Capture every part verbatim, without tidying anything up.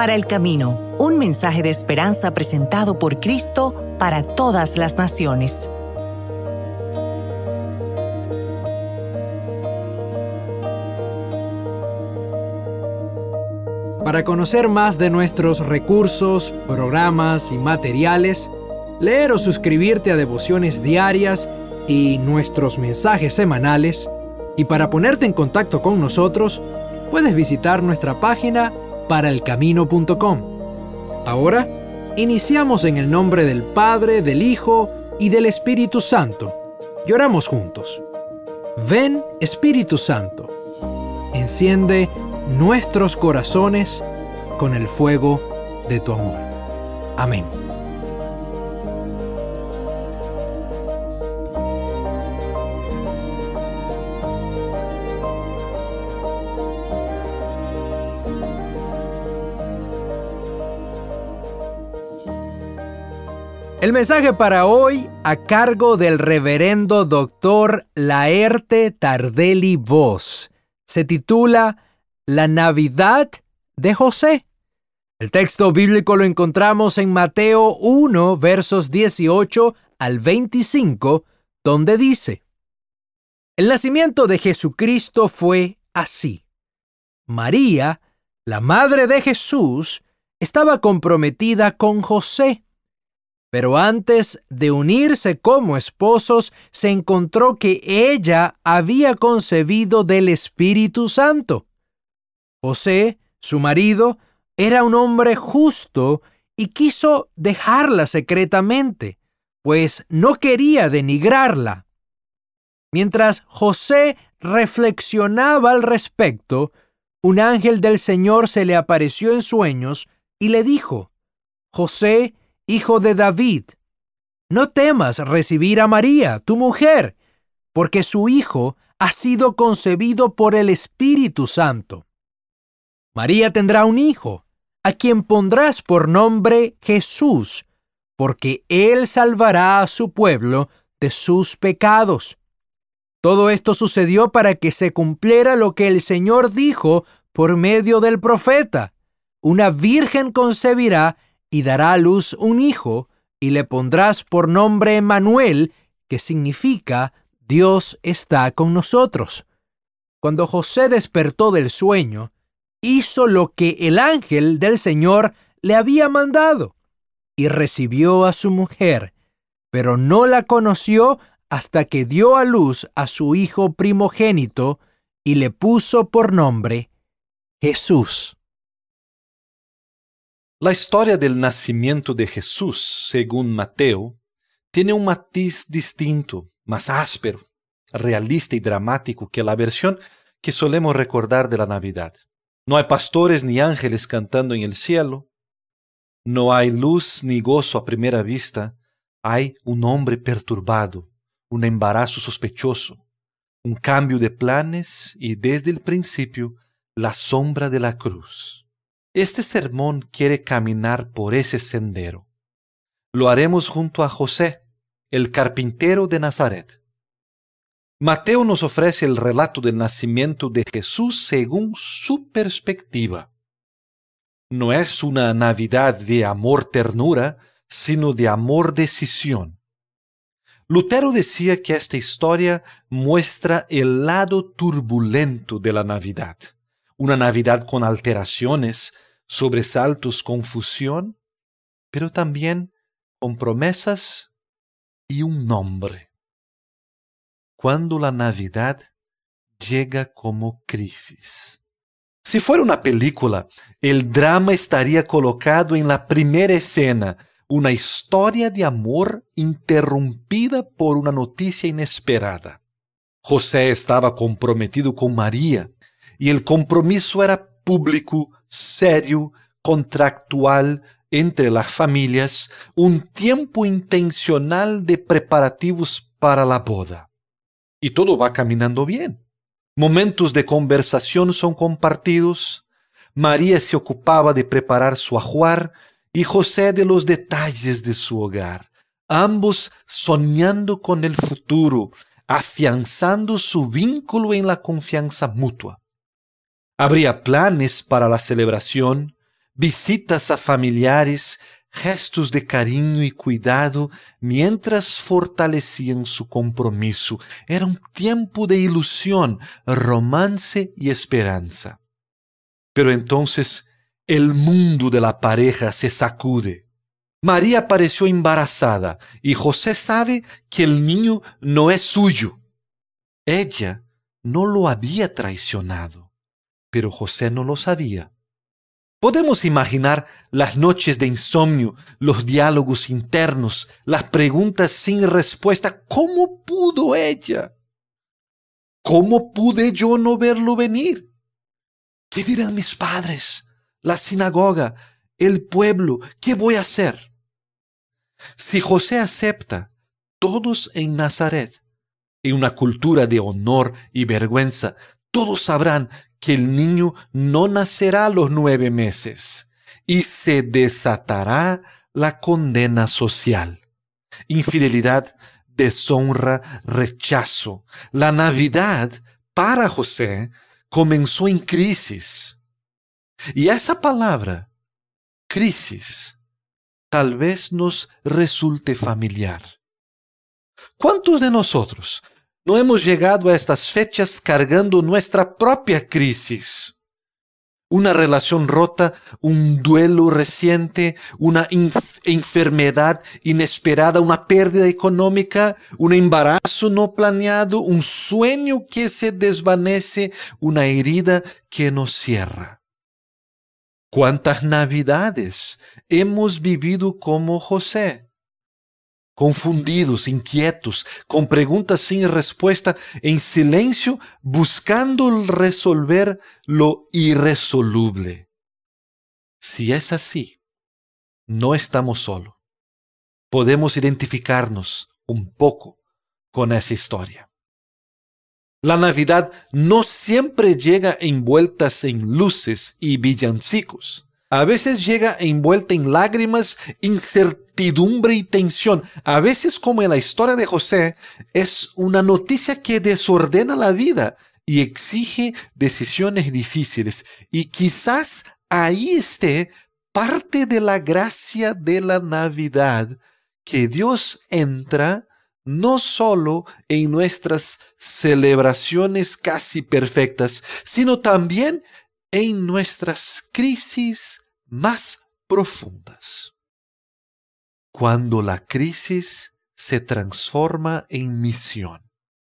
Para el Camino, un mensaje de esperanza presentado por Cristo para todas las naciones. Para conocer más de nuestros recursos, programas y materiales, leer o suscribirte a devociones diarias y nuestros mensajes semanales, y para ponerte en contacto con nosotros, puedes visitar nuestra página para el camino punto com. Ahora, iniciamos en el nombre del Padre, del Hijo y del Espíritu Santo. Y oramos juntos. Ven, Espíritu Santo, enciende nuestros corazones con el fuego de tu amor. Amén. El mensaje para hoy a cargo del reverendo doctor Laerte Tardelli Voss se titula La Navidad de José. El texto bíblico lo encontramos en Mateo uno, versos dieciocho al veinticinco, donde dice: El nacimiento de Jesucristo fue así. María, la madre de Jesús, estaba comprometida con José, pero antes de unirse como esposos, se encontró que ella había concebido del Espíritu Santo. José, su marido, era un hombre justo y quiso dejarla secretamente, pues no quería denigrarla. Mientras José reflexionaba al respecto, un ángel del Señor se le apareció en sueños y le dijo: José, hijo de David, no temas recibir a María, tu mujer, porque su hijo ha sido concebido por el Espíritu Santo. María tendrá un hijo, a quien pondrás por nombre Jesús, porque él salvará a su pueblo de sus pecados. Todo esto sucedió para que se cumpliera lo que el Señor dijo por medio del profeta: una virgen concebirá y dará a luz un hijo, y le pondrás por nombre Emmanuel, que significa Dios está con nosotros. Cuando José despertó del sueño, hizo lo que el ángel del Señor le había mandado, y recibió a su mujer, pero no la conoció hasta que dio a luz a su hijo primogénito, y le puso por nombre Jesús. La historia del nacimiento de Jesús, según Mateo, tiene un matiz distinto, más áspero, realista y dramático que la versión que solemos recordar de la Navidad. No hay pastores ni ángeles cantando en el cielo. No hay luz ni gozo a primera vista. Hay un hombre perturbado, un embarazo sospechoso, un cambio de planes y desde el principio la sombra de la cruz. Este sermón quiere caminar por ese sendero. Lo haremos junto a José, el carpintero de Nazaret. Mateo nos ofrece el relato del nacimiento de Jesús según su perspectiva. No es una Navidad de amor-ternura, sino de amor-decisión. Lutero decía que esta historia muestra el lado turbulento de la Navidad. Una Navidad con alteraciones, sobresaltos, confusión, pero también con promesas y un nombre. Cuando la Navidad llega como crisis. Si fuera una película, el drama estaría colocado en la primera escena, una historia de amor interrumpida por una noticia inesperada. José estaba comprometido con María, y el compromiso era público, serio, contractual entre las familias, un tiempo intencional de preparativos para la boda. Y todo va caminando bien. Momentos de conversación son compartidos. María se ocupaba de preparar su ajuar y José de los detalles de su hogar, ambos soñando con el futuro, afianzando su vínculo en la confianza mutua. Habría planes para la celebración, visitas a familiares, gestos de cariño y cuidado mientras fortalecían su compromiso. Era un tiempo de ilusión, romance y esperanza. Pero entonces el mundo de la pareja se sacude. María apareció embarazada y José sabe que el niño no es suyo. Ella no lo había traicionado, pero José no lo sabía. Podemos imaginar las noches de insomnio, los diálogos internos, las preguntas sin respuesta. ¿Cómo pudo ella? ¿Cómo pude yo no verlo venir? ¿Qué dirán mis padres, la sinagoga, el pueblo? ¿Qué voy a hacer? Si José acepta, todos en Nazaret, en una cultura de honor y vergüenza, todos sabrán que el niño no nacerá a los nueve meses y se desatará la condena social. Infidelidad, deshonra, rechazo. La Navidad, para José, comenzó en crisis. Y esa palabra, crisis, tal vez nos resulte familiar. ¿Cuántos de nosotros no hemos llegado a estas fechas cargando nuestra propia crisis? Una relación rota, un duelo reciente, una inf- enfermedad inesperada, una pérdida económica, un embarazo no planeado, un sueño que se desvanece, una herida que nos cierra. ¿Cuántas navidades hemos vivido como José? Confundidos, inquietos, con preguntas sin respuesta, en silencio, buscando resolver lo irresoluble. Si es así, no estamos solos. Podemos identificarnos un poco con esa historia. La Navidad no siempre llega envuelta en luces y villancicos. A veces llega envuelta en lágrimas, incertidumbre y tensión. A veces, como en la historia de José, es una noticia que desordena la vida y exige decisiones difíciles. Y quizás ahí esté parte de la gracia de la Navidad, que Dios entra no solo en nuestras celebraciones casi perfectas, sino también en nuestras crisis más profundas. Cuando la crisis se transforma en misión.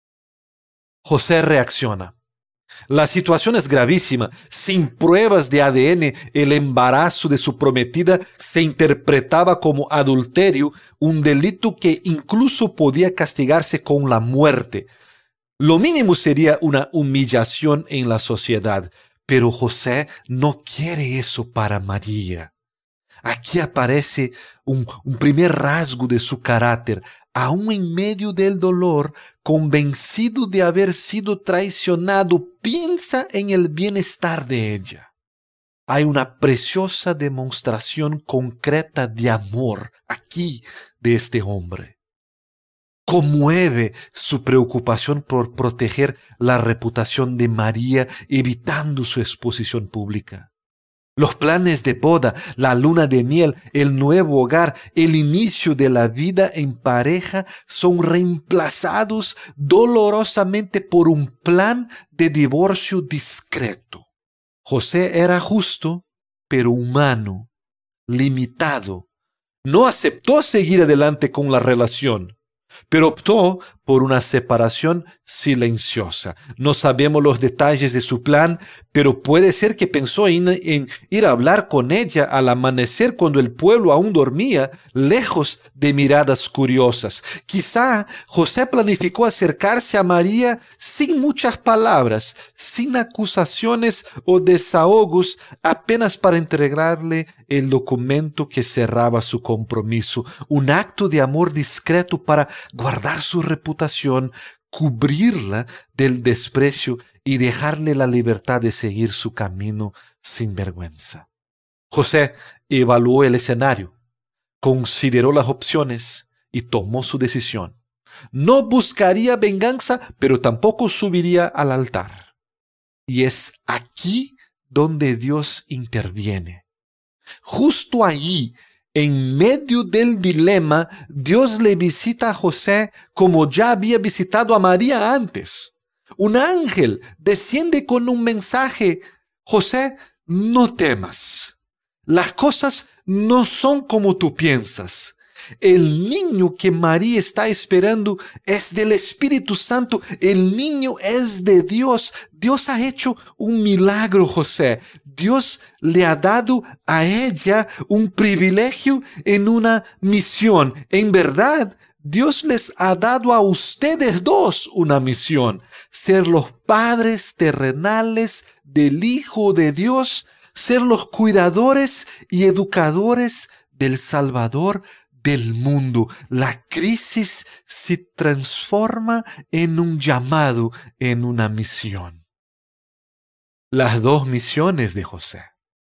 José reacciona. La situación es gravísima. Sin pruebas de A D N, el embarazo de su prometida se interpretaba como adulterio, un delito que incluso podía castigarse con la muerte. Lo mínimo sería una humillación en la sociedad. Pero José no quiere eso para María. Aquí aparece un, un primer rasgo de su carácter. Aún en medio del dolor, convencido de haber sido traicionado, piensa en el bienestar de ella. Hay una preciosa demostración concreta de amor aquí de este hombre. Conmueve su preocupación por proteger la reputación de María, evitando su exposición pública. Los planes de boda, la luna de miel, el nuevo hogar, el inicio de la vida en pareja son reemplazados dolorosamente por un plan de divorcio discreto. José era justo, pero humano, limitado. No aceptó seguir adelante con la relación, pero optó por una separación silenciosa. No sabemos los detalles de su plan, pero puede ser que pensó en, en ir a hablar con ella al amanecer cuando el pueblo aún dormía, lejos de miradas curiosas. Quizá José planificó acercarse a María sin muchas palabras, sin acusaciones o desahogos, apenas para entregarle el documento que cerraba su compromiso, un acto de amor discreto para guardar su reputación, cubrirla del desprecio y dejarle la libertad de seguir su camino sin vergüenza. José evaluó el escenario, consideró las opciones y tomó su decisión. No buscaría venganza, pero tampoco subiría al altar. Y es aquí donde Dios interviene. Justo allí, en medio del dilema, Dios le visita a José como ya había visitado a María antes. Un ángel desciende con un mensaje: José, no temas. Las cosas no son como tú piensas. El niño que María está esperando es del Espíritu Santo. El niño es de Dios. Dios ha hecho un milagro, José. Dios le ha dado a ella un privilegio en una misión. En verdad, Dios les ha dado a ustedes dos una misión: ser los padres terrenales del Hijo de Dios, ser los cuidadores y educadores del Salvador del mundo. La crisis se transforma en un llamado, en una misión. Las dos misiones de José.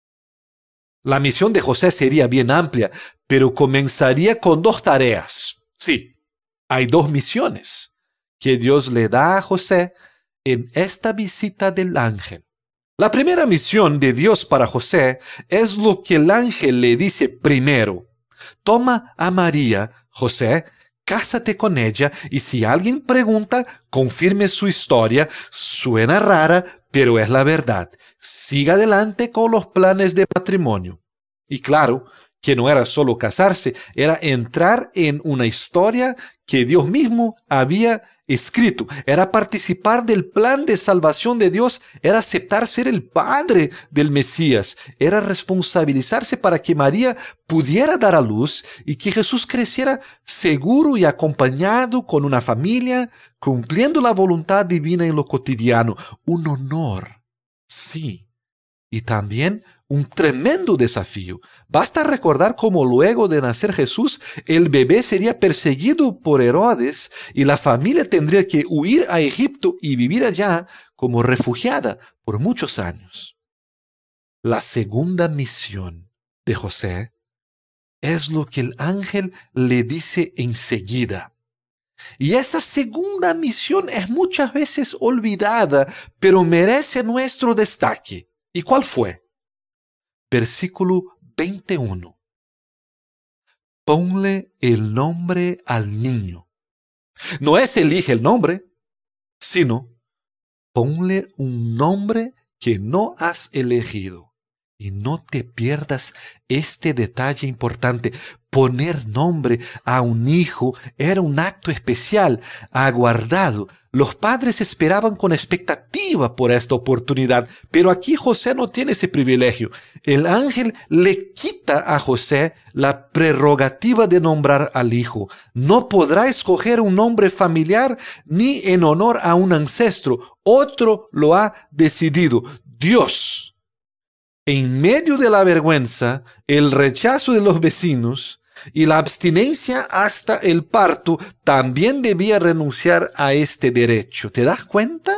La misión de José sería bien amplia, pero comenzaría con dos tareas. Sí, hay dos misiones que Dios le da a José en esta visita del ángel. La primera misión de Dios para José es lo que el ángel le dice primero: toma a María, José, cásate con ella, y si alguien pregunta, confirme su historia. Suena rara, pero es la verdad. Siga adelante con los planes de matrimonio. Y claro, que no era solo casarse, era entrar en una historia que Dios mismo había escrito. Era participar del plan de salvación de Dios, era aceptar ser el padre del Mesías, era responsabilizarse para que María pudiera dar a luz y que Jesús creciera seguro y acompañado con una familia, cumpliendo la voluntad divina en lo cotidiano. Un honor, sí, y también un tremendo desafío. Basta recordar cómo luego de nacer Jesús, el bebé sería perseguido por Herodes y la familia tendría que huir a Egipto y vivir allá como refugiada por muchos años. La segunda misión de José es lo que el ángel le dice enseguida. Y esa segunda misión es muchas veces olvidada, pero merece nuestro destaque. ¿Y cuál fue? Versículo veintiuno. Ponle el nombre al niño. No es elige el nombre, sino ponle un nombre que no has elegido. Y no te pierdas este detalle importante. Poner nombre a un hijo era un acto especial, aguardado. Los padres esperaban con expectativa por esta oportunidad, pero aquí José no tiene ese privilegio. El ángel le quita a José la prerrogativa de nombrar al hijo. No podrá escoger un nombre familiar ni en honor a un ancestro. Otro lo ha decidido: Dios. En medio de la vergüenza, el rechazo de los vecinos y la abstinencia hasta el parto, también debía renunciar a este derecho. ¿Te das cuenta?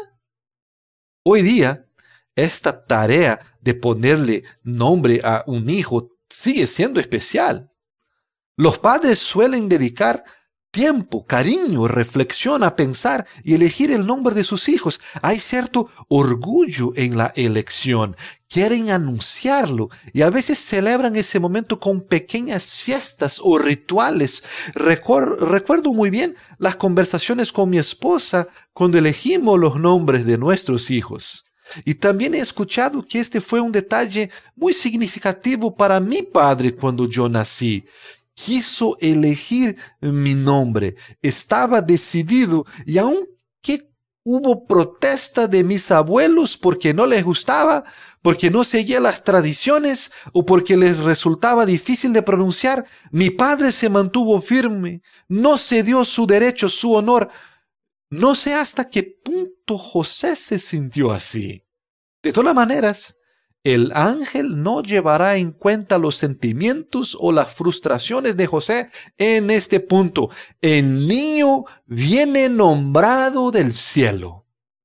Hoy día, esta tarea de ponerle nombre a un hijo sigue siendo especial. Los padres suelen dedicar tiempo, cariño, reflexión a pensar y elegir el nombre de sus hijos. Hay cierto orgullo en la elección. Quieren anunciarlo y a veces celebran ese momento con pequeñas fiestas o rituales. Recuer- recuerdo muy bien las conversaciones con mi esposa cuando elegimos los nombres de nuestros hijos. Y también he escuchado que este fue un detalle muy significativo para mi padre cuando yo nací. Quiso elegir mi nombre, estaba decidido, y aunque hubo protesta de mis abuelos porque no les gustaba, porque no seguía las tradiciones o porque les resultaba difícil de pronunciar, mi padre se mantuvo firme, no cedió su derecho, su honor. No sé hasta qué punto José se sintió así. De todas maneras, el ángel no llevará en cuenta los sentimientos o las frustraciones de José en este punto. El niño viene nombrado del cielo.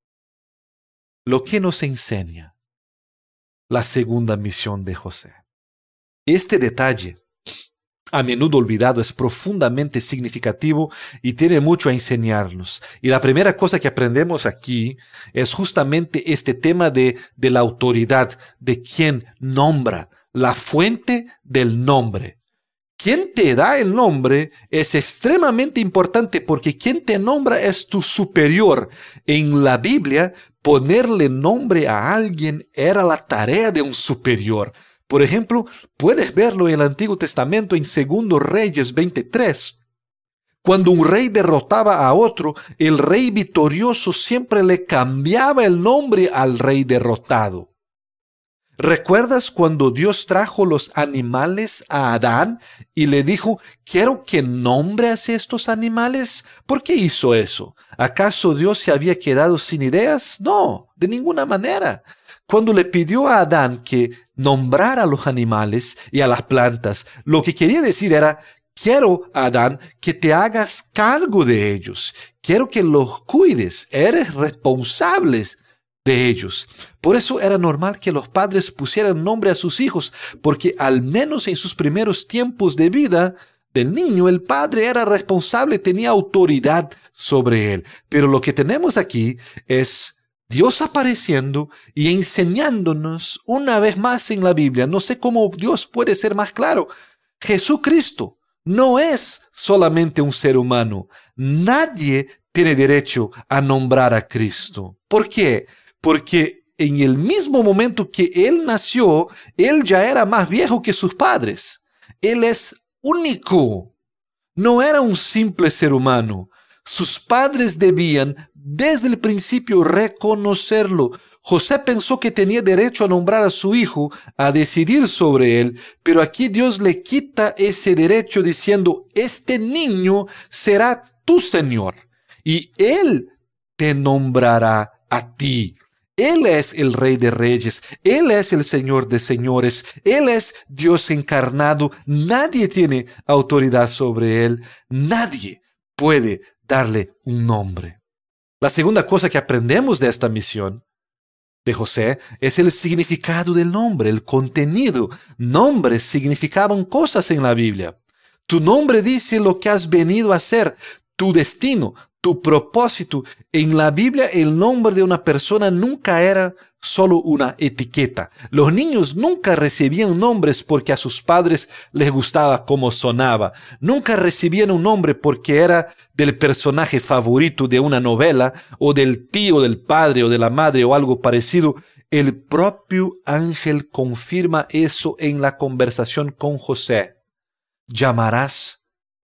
Lo que nos enseña la segunda misión de José. Este detalle, a menudo olvidado, es profundamente significativo y tiene mucho a enseñarnos. Y la primera cosa que aprendemos aquí es justamente este tema de, de la autoridad, de quien nombra, la fuente del nombre. Quien te da el nombre es extremadamente importante porque quien te nombra es tu superior. En la Biblia, ponerle nombre a alguien era la tarea de un superior. Por ejemplo, puedes verlo en el Antiguo Testamento en Segundo Reyes veintitrés. Cuando un rey derrotaba a otro, el rey victorioso siempre le cambiaba el nombre al rey derrotado. ¿Recuerdas cuando Dios trajo los animales a Adán y le dijo, quiero que nombres estos animales? ¿Por qué hizo eso? ¿Acaso Dios se había quedado sin ideas? No, de ninguna manera. Cuando le pidió a Adán que nombrara a los animales y a las plantas, lo que quería decir era, quiero, Adán, que te hagas cargo de ellos. Quiero que los cuides. Eres responsable de ellos. Por eso era normal que los padres pusieran nombre a sus hijos, porque al menos en sus primeros tiempos de vida del niño, el padre era responsable, tenía autoridad sobre él. Pero lo que tenemos aquí es Dios apareciendo y enseñándonos una vez más en la Biblia. No sé cómo Dios puede ser más claro. Jesucristo no es solamente un ser humano. Nadie tiene derecho a nombrar a Cristo. ¿Por qué? Porque en el mismo momento que Él nació, Él ya era más viejo que sus padres. Él es único. No era un simple ser humano. Sus padres debían desde el principio reconocerlo. José pensó que tenía derecho a nombrar a su hijo, a decidir sobre él, pero aquí Dios le quita ese derecho diciendo, este niño será tu Señor y Él te nombrará a ti. Él es el Rey de Reyes, Él es el Señor de Señores, Él es Dios encarnado. Nadie tiene autoridad sobre Él, nadie puede darle un nombre. La segunda cosa que aprendemos de esta misión de José es el significado del nombre, el contenido. Nombres significaban cosas en la Biblia. Tu nombre dice lo que has venido a hacer, tu destino, tu propósito. En la Biblia el nombre de una persona nunca era solo una etiqueta. Los niños nunca recibían nombres porque a sus padres les gustaba cómo sonaba. Nunca recibían un nombre porque era del personaje favorito de una novela o del tío, del padre o de la madre o algo parecido. El propio ángel confirma eso en la conversación con José. Llamarás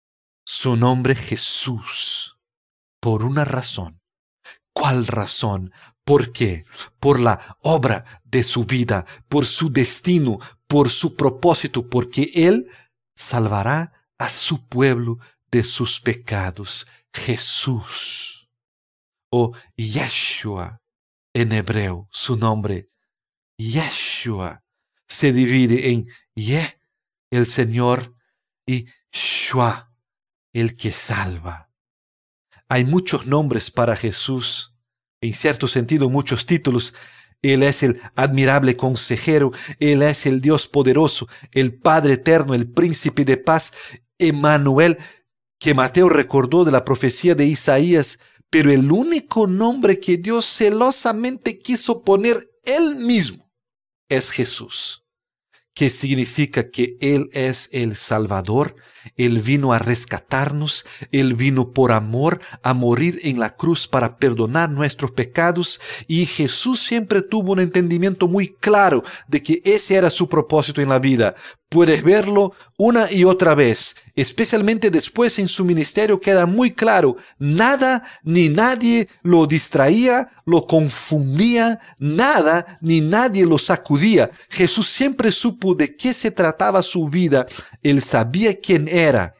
su nombre Jesús. Por una razón. ¿Cuál razón? ¿Por qué? Por la obra de su vida, por su destino, por su propósito, porque Él salvará a su pueblo de sus pecados. Jesús. O Yeshua en hebreo, su nombre. Yeshua se divide en Ye, el Señor, y Shua, el que salva. Hay muchos nombres para Jesús, en cierto sentido muchos títulos. Él es el admirable consejero, Él es el Dios poderoso, el Padre eterno, el príncipe de paz, Emmanuel, que Mateo recordó de la profecía de Isaías, pero el único nombre que Dios celosamente quiso poner Él mismo es Jesús, que significa que Él es el Salvador. Él vino a rescatarnos, Él vino por amor a morir en la cruz para perdonar nuestros pecados, y Jesús siempre tuvo un entendimiento muy claro de que ese era su propósito en la vida. Puedes verlo una y otra vez, especialmente después en su ministerio queda muy claro. Nada ni nadie lo distraía, lo confundía, nada ni nadie lo sacudía. Jesús siempre supo de qué se trataba su vida. Él sabía quién era.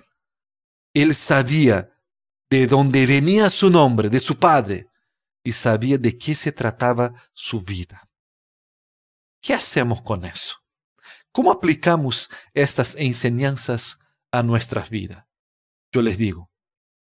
Él sabía de dónde venía su nombre, de su Padre, y sabía de qué se trataba su vida. ¿Qué hacemos con eso? ¿Cómo aplicamos estas enseñanzas a nuestras vidas? Yo les digo,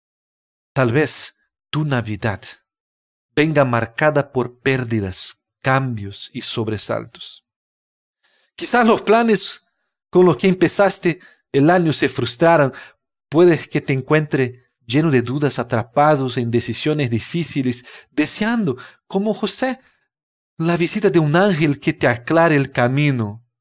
tal vez tu Navidad venga marcada por pérdidas, cambios y sobresaltos. Quizás los planes con los que empezaste el año se frustraran. Puedes que te encuentre lleno de dudas, atrapados en decisiones difíciles, deseando, como José, la visita de un ángel que te aclare el camino.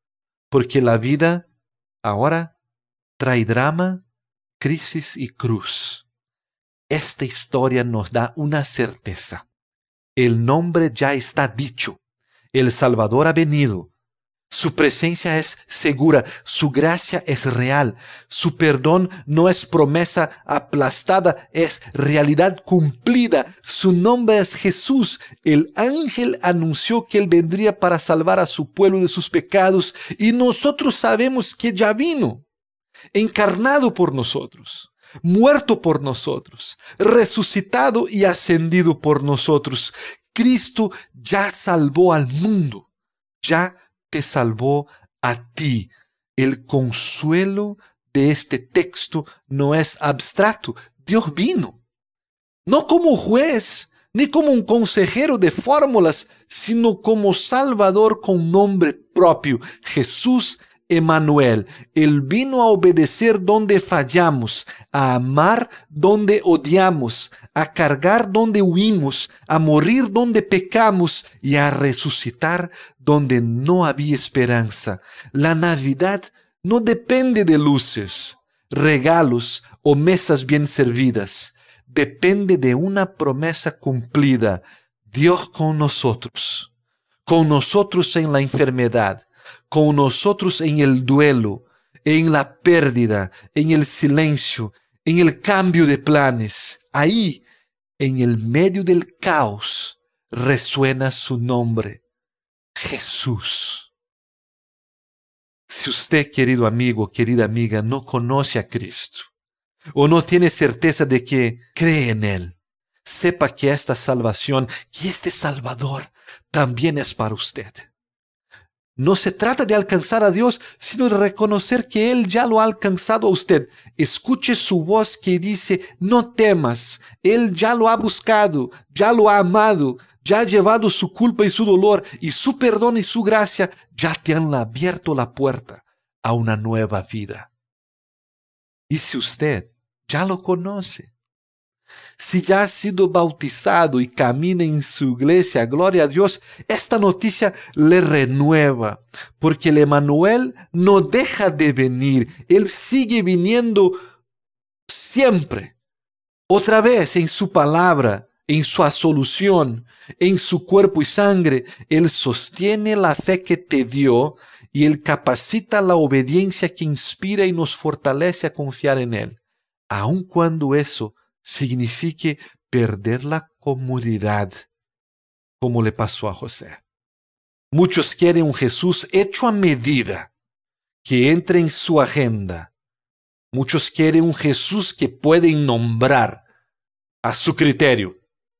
porque la vida ahora trae drama, crisis y cruz. Esta historia nos da una certeza. El nombre ya está dicho. El Salvador ha venido. Su presencia es segura, su gracia es real, su perdón no es promesa aplastada, es realidad cumplida. Su nombre es Jesús. El ángel anunció que Él vendría para salvar a su pueblo de sus pecados y nosotros sabemos que ya vino, encarnado por nosotros, muerto por nosotros, resucitado y ascendido por nosotros. Cristo ya salvó al mundo, ya te salvó a ti. El consuelo de este texto no es abstracto. Dios vino, no como juez, ni como un consejero de fórmulas, sino como Salvador con nombre propio, Jesús Emmanuel. Él vino a obedecer donde fallamos, a amar donde odiamos, a cargar donde huimos, a morir donde pecamos y a resucitar donde no había esperanza. La Navidad no depende de luces, regalos o mesas bien servidas. Depende de una promesa cumplida. Dios con nosotros, con nosotros en la enfermedad, con nosotros en el duelo, en la pérdida, en el silencio, en el cambio de planes. Ahí, en el medio del caos, resuena su nombre, Jesús. Si usted, querido amigo, querida amiga, no conoce a Cristo, o no tiene certeza de que cree en Él, sepa que esta salvación, que este Salvador, también es para usted. No se trata de alcanzar a Dios, sino de reconocer que Él ya lo ha alcanzado a usted. Escuche su voz que dice, no temas, Él ya lo ha buscado, ya lo ha amado, ya ha llevado su culpa y su dolor, y su perdón y su gracia ya te han abierto la puerta a una nueva vida. Y si usted ya lo conoce, si ya ha sido bautizado y camina en su iglesia, gloria a Dios, esta noticia le renueva, porque el Emmanuel no deja de venir. Él sigue viniendo siempre, otra vez en su palabra, en su absolución, en su cuerpo y sangre. Él sostiene la fe que te dio y Él capacita la obediencia que inspira y nos fortalece a confiar en Él, aun cuando eso signifique perder la comodidad, como le pasó a José. Muchos quieren un Jesús hecho a medida, que entre en su agenda. Muchos quieren un Jesús que pueden nombrar a su criterio.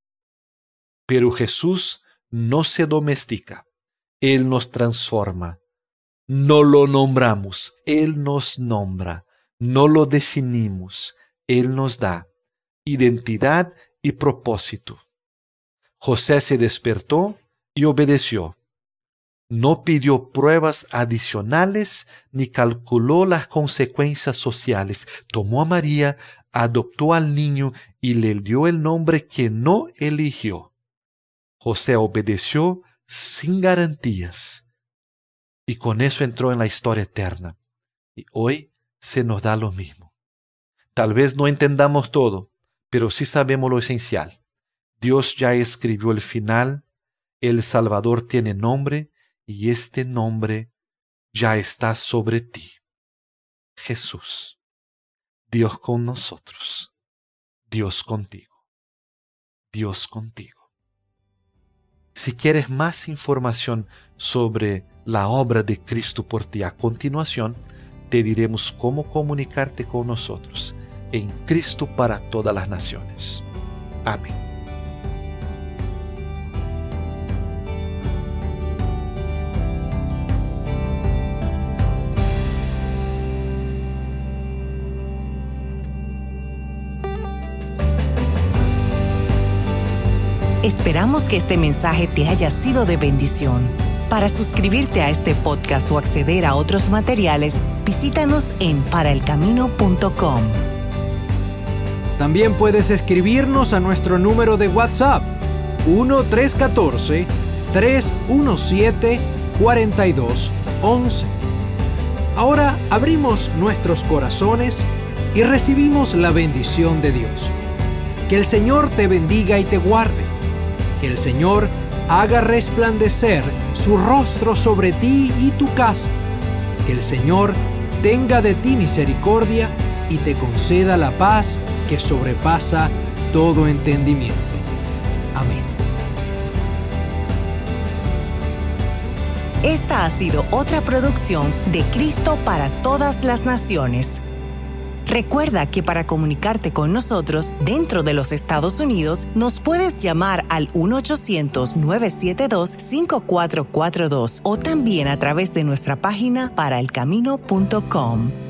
Pero Jesús no se domestica, Él nos transforma. No lo nombramos, Él nos nombra. No lo definimos, Él nos da identidad y propósito. José se despertó y obedeció. No pidió pruebas adicionales ni calculó las consecuencias sociales. Tomó a María, adoptó al niño y le dio el nombre que no eligió. José obedeció sin garantías y con eso entró en la historia eterna. Y hoy se nos da lo mismo. Tal vez no entendamos todo, pero sí sabemos lo esencial. Dios ya escribió el final, el Salvador tiene nombre y este nombre ya está sobre ti. Jesús, Dios con nosotros, Dios contigo, Dios contigo. Si quieres más información sobre la obra de Cristo por ti, a continuación te diremos cómo comunicarte con nosotros en Cristo para todas las naciones. Amén. Esperamos que este mensaje te haya sido de bendición. Para suscribirte a este podcast o acceder a otros materiales, visítanos en para el camino punto com. También puedes escribirnos a nuestro número de WhatsApp uno tres uno cuatro, tres uno siete, cuatro dos uno uno. Ahora abrimos nuestros corazones y recibimos la bendición de Dios. Que el Señor te bendiga y te guarde. Que el Señor haga resplandecer su rostro sobre ti y tu casa. Que el Señor tenga de ti misericordia y te conceda la paz que sobrepasa todo entendimiento. Amén. Esta ha sido otra producción de Cristo para todas las naciones. Recuerda que para comunicarte con nosotros dentro de los Estados Unidos, nos puedes llamar al uno ochocientos, nueve siete dos, cinco cuatro cuatro dos o también a través de nuestra página para el camino punto com.